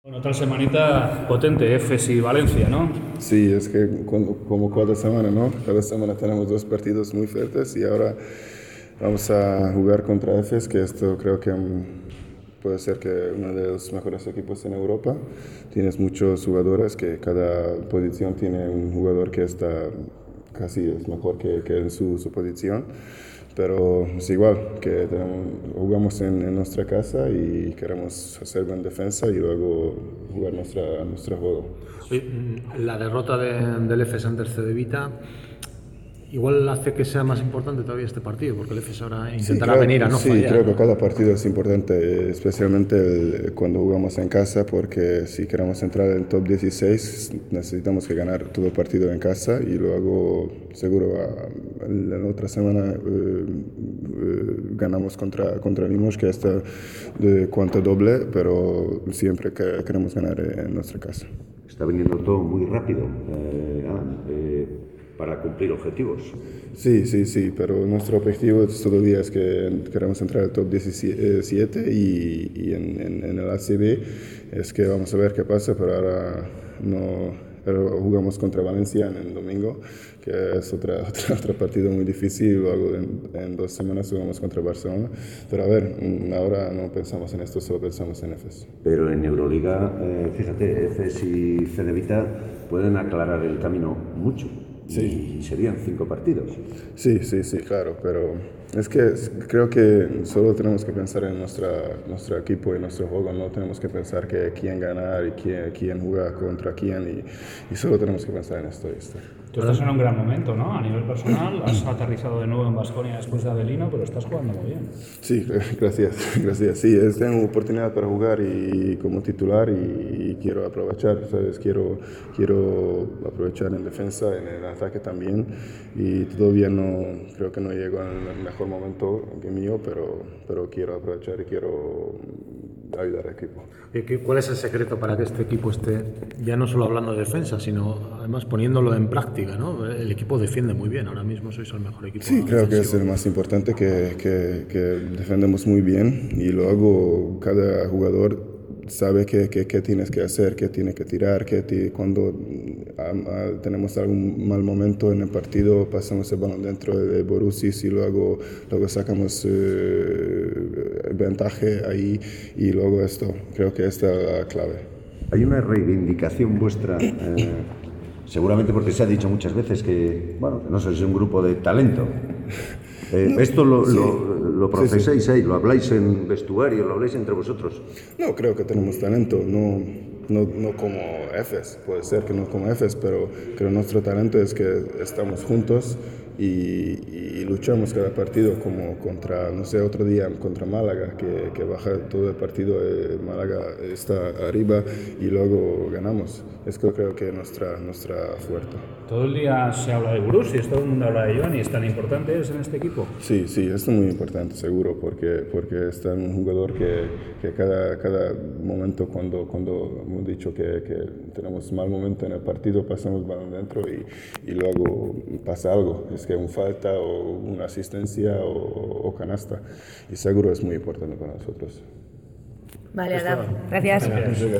Bueno, otra semanita potente, EFES y Valencia, ¿no? Sí, es que como cada semana, ¿no? Cada semana tenemos dos partidos muy fuertes y ahora vamos a jugar contra EFES, que esto creo que puede ser que uno de los mejores equipos en Europa. Tienes muchos jugadores que cada posición tiene un jugador que está casi es mejor que en su posición. Pero es igual, que jugamos en nuestra casa y queremos hacer buena defensa y luego jugar nuestro juego. Oye, la derrota del EFES ante el Cedevita igual hace que sea más importante todavía este partido, porque el EFES ahora intentará venir a no fallar. Sí, creo que cada partido es importante, especialmente cuando jugamos en casa, porque si queremos entrar en el top 16 necesitamos que ganar todo el partido en casa y luego seguro la otra semana ganamos contra Limoges, que está de cuánto doble, pero siempre que queremos ganar en nuestra casa. Está viniendo todo muy rápido para cumplir objetivos. Sí, pero nuestro objetivo todavía es que queremos entrar al top 17 y en el ACB es que vamos a ver qué pasa, pero ahora no. Pero jugamos contra Valencia en el domingo, que es otro partido muy difícil, luego en 2 semanas jugamos contra Barcelona, pero a ver, ahora no pensamos en esto, solo pensamos en EFES. Pero en Euroliga, fíjate, EFES y Cedevita pueden aclarar el camino mucho. Sí. Y serían 5 partidos. Sí, claro, pero es que creo que solo tenemos que pensar en nuestro equipo y nuestro juego, no tenemos que pensar que quién ganar y quién juega contra quién y solo tenemos que pensar en esto. Tú estás en un gran momento, ¿no? A nivel personal, has aterrizado de nuevo en Baskonia después de Avelino, pero estás jugando muy bien. Sí, gracias. Sí, tengo oportunidad para jugar y como titular y quiero aprovechar, ¿sabes? Quiero aprovechar en defensa, en el ataque también y todavía creo que no llego en el mejor momento que mío, pero quiero aprovechar y quiero ayudar al equipo. ¿Cuál es el secreto para que este equipo esté ya no solo hablando de defensa, sino además poniéndolo en práctica, ¿no? El equipo defiende muy bien, ahora mismo sois el mejor equipo. Sí, creo que es el más importante, que defendemos muy bien y luego cada jugador sabe qué tienes que hacer, qué tiene que tirar, cuando tenemos algún mal momento en el partido pasamos el balón dentro de Borussia y luego sacamos ventaja ahí y luego esto, creo que esta es la clave. Hay una reivindicación vuestra, seguramente porque se ha dicho muchas veces que no sois un grupo de talento. Esto lo procesáis ahí, lo habláis en vestuario, lo habláis entre vosotros. No, creo que tenemos talento, no como EFES, puede ser que no como EFES, pero creo nuestro talento es que estamos juntos y luchamos cada partido como contra, no sé, otro día contra Málaga, que baja todo el partido, Málaga está arriba y luego ganamos. Es que creo que nuestra fuerte. Todo el día se habla de Borussia, todo el mundo habla de Joan y es tan importante en este equipo. Sí, esto es muy importante, seguro, porque está un jugador que cada momento cuando hemos dicho que tenemos mal momento en el partido, pasamos balón dentro y luego pasa algo, es que un falta o una asistencia o canasta, y seguro es muy importante para nosotros. Vale, Adam, gracias.